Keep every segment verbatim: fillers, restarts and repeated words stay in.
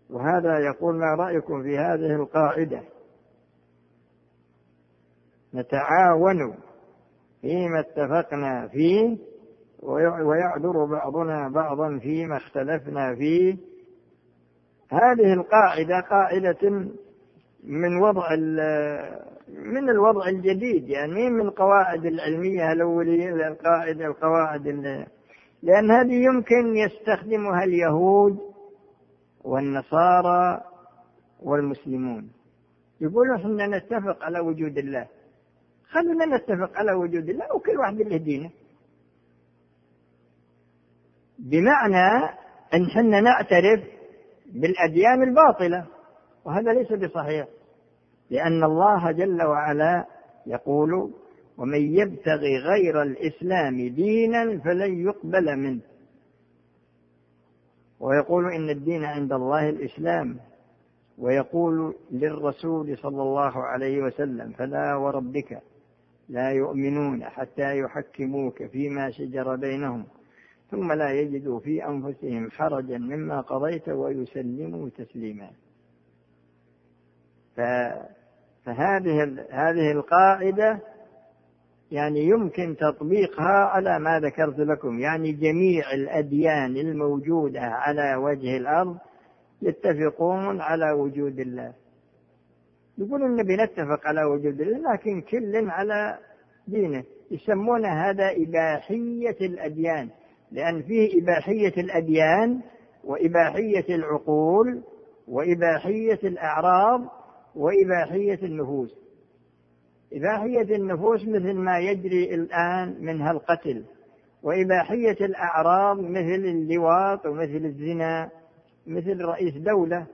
وهذا يقول: ما رأيكم في هذه القاعدة؟ نتعاون فيما اتفقنا فيه ويعذر بعضنا بعضا فيما اختلفنا فيه. هذه القاعدة قاعدة من وضع من الوضع الجديد، يعني من القواعد العلمية الأولية القاعدة القواعد لأن هذه يمكن يستخدمها اليهود والنصارى والمسلمون. يقولون إحنا نتفق على وجود الله، خلونا نتفق على وجود الله وكل واحد له دينه، بمعنى أن إحنا نعترف بالأديان الباطلة، وهذا ليس بصحيح، لأن الله جل وعلا يقول: ومن يبتغي غير الإسلام دينا فلن يقبل منه، ويقول: إن الدين عند الله الإسلام، ويقول للرسول صلى الله عليه وسلم: فلا وربك لا يؤمنون حتى يحكموك فيما شجر بينهم ثم لا يجدوا في أنفسهم حرجا مما قضيت ويسلموا تسليما. فهذه هذه القاعدة يعني يمكن تطبيقها على ما ذكرت لكم، يعني جميع الأديان الموجودة على وجه الأرض يتفقون على وجود الله. يقولون النبي نتفق على وجود الله، لكن كل على دينه. يسمون هذا إباحية الأديان، لأن فيه إباحية الأديان وإباحية العقول وإباحية الأعراض وإباحية النفوس. إباحية النفوس مثل ما يجري الآن منها القتل، وإباحية الأعراض مثل اللواط ومثل الزنا، مثل رئيس دولة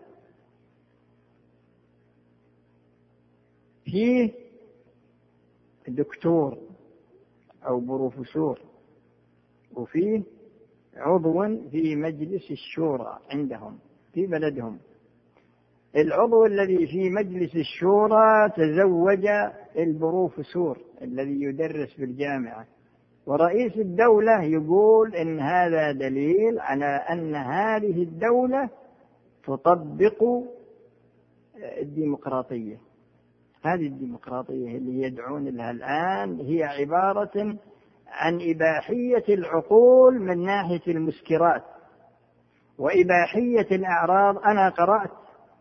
فيه دكتور أو بروفيسور وفيه عضو في مجلس الشورى عندهم في بلدهم. العضو الذي في مجلس الشورى تزوج البروفيسور الذي يدرس في الجامعة، ورئيس الدولة يقول إن هذا دليل على أن هذه الدولة تطبق الديمقراطية. هذه الديمقراطية اللي يدعون لها الآن هي عبارة عن إباحية العقول من ناحية المسكرات وإباحية الأعراض. أنا قرأت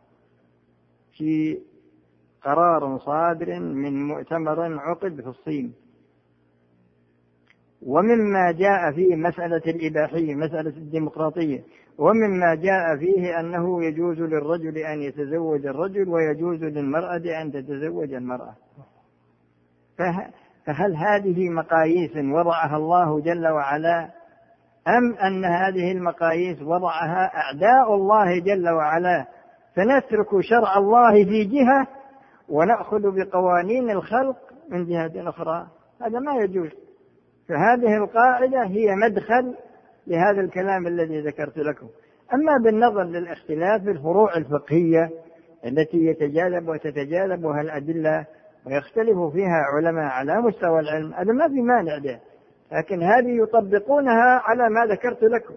في قرار صادر من مؤتمر عقد في الصين، ومما جاء فيه مسألة الإباحية مسألة الديمقراطية، ومما جاء فيه أنه يجوز للرجل أن يتزوج الرجل ويجوز للمرأة أن تتزوج المرأة. فهل هذه مقاييس وضعها الله جل وعلا، أم أن هذه المقاييس وضعها أعداء الله جل وعلا، فنترك شرع الله في جهة ونأخذ بقوانين الخلق من جهة أخرى؟ هذا ما يجوز. فهذه القاعدة هي مدخل لهذا الكلام الذي ذكرت لكم. أما بالنظر للاختلاف في الفروع الفقهية التي يتجاذب وتتجاذبها الأدلة ويختلف فيها علماء على مستوى العلم، هذا ما في مانع ده، لكن هذه يطبقونها على ما ذكرت لكم.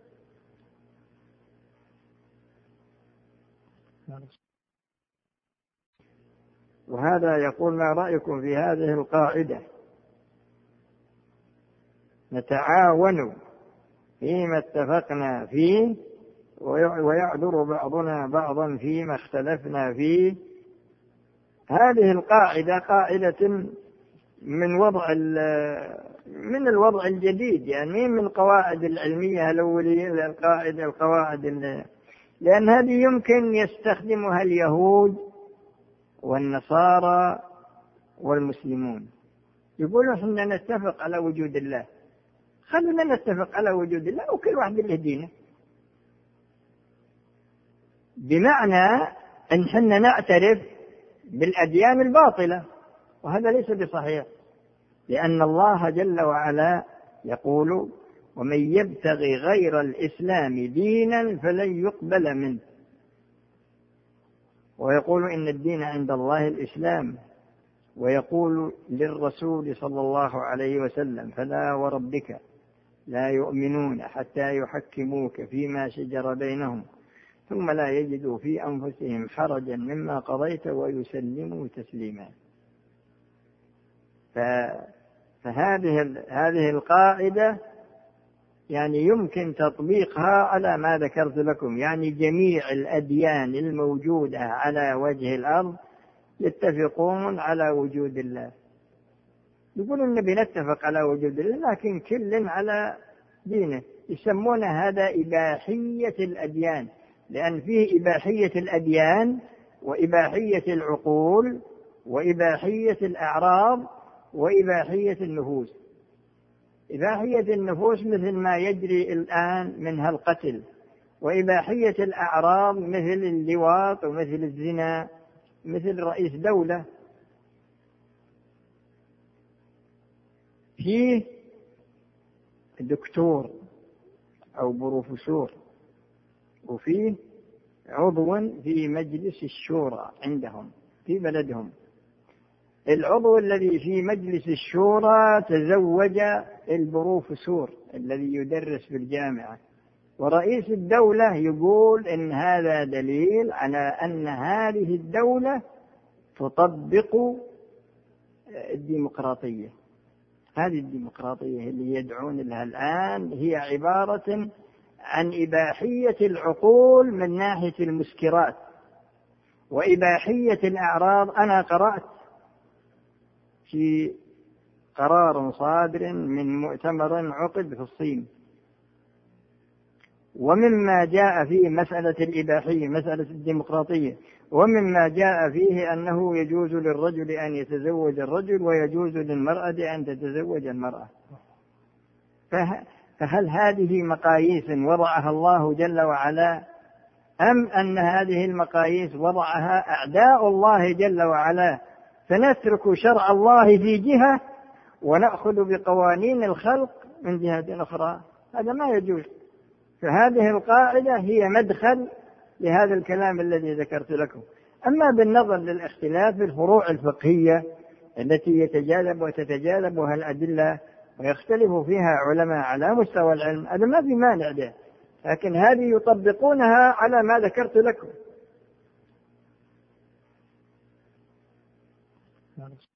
وهذا يقول: ما رأيكم في هذه القاعدة؟ نتعاون فيما اتفقنا فيه ويعذر بعضنا بعضا فيما اختلفنا فيه. هذه القاعدة قاعدة من وضع من الوضع الجديد، يعني من القواعد العلمية الأولية القاعدة القواعد لأن هذه يمكن يستخدمها اليهود والنصارى والمسلمون. يقولون إحنا نتفق على وجود الله، خلونا نتفق على وجود الله وكل واحد له دينه، بمعنى أن إحنا نعترف بالأديان الباطلة، وهذا ليس بصحيح، لأن الله جل وعلا يقول: ومن يبتغي غير الإسلام دينا فلن يقبل منه، ويقول: إن الدين عند الله الإسلام، ويقول للرسول صلى الله عليه وسلم: فلا وربك لا يؤمنون حتى يحكموك فيما شجر بينهم ثم لا يجدوا في أنفسهم حرجا مما قضيت ويسلموا تسليما. فهذه هذه القاعدة يعني يمكن تطبيقها على ما ذكرت لكم، يعني جميع الأديان الموجودة على وجه الأرض يتفقون على وجود الله. يقولون النبي نتفق على وجود الله لكن كل على دينه. يسمون هذا إباحية الأديان، لأن فيه إباحية الأديان وإباحية العقول وإباحية الأعراض وإباحية النفوس. إباحية النفوس مثل ما يجري الآن منها القتل، وإباحية الأعراض مثل اللواط ومثل الزنا، مثل رئيس دولة فيه دكتور أو بروفيسور وفيه عضو في مجلس الشورى عندهم في بلدهم. العضو الذي في مجلس الشورى تزوج البروفيسور الذي يدرس في الجامعة، ورئيس الدولة يقول إن هذا دليل على أن هذه الدولة تطبق الديمقراطية. هذه الديمقراطية اللي يدعون لها الآن هي عبارة عن إباحية العقول من ناحية المسكرات وإباحية الأعراض. أنا قرأت في قرار صادر من مؤتمر عقد في الصين، ومما جاء فيه مسألة الإباحية مسألة الديمقراطية، ومما جاء فيه أنه يجوز للرجل أن يتزوج الرجل ويجوز للمرأة أن تتزوج المرأة. فهل هذه مقاييس وضعها الله جل وعلا، أم أن هذه المقاييس وضعها أعداء الله جل وعلا، فنترك شرع الله في جهة ونأخذ بقوانين الخلق من جهة أخرى؟ هذا ما يجوز. فهذه القاعدة هي مدخل لهذا الكلام الذي ذكرت لكم. أما بالنظر للاختلاف في الفروع الفقهية التي يتجاذب وتتجاذبها الأدلة ويختلف فيها علماء على مستوى العلم، هذا ما في مانع له، لكن هذه يطبقونها على ما ذكرت لكم.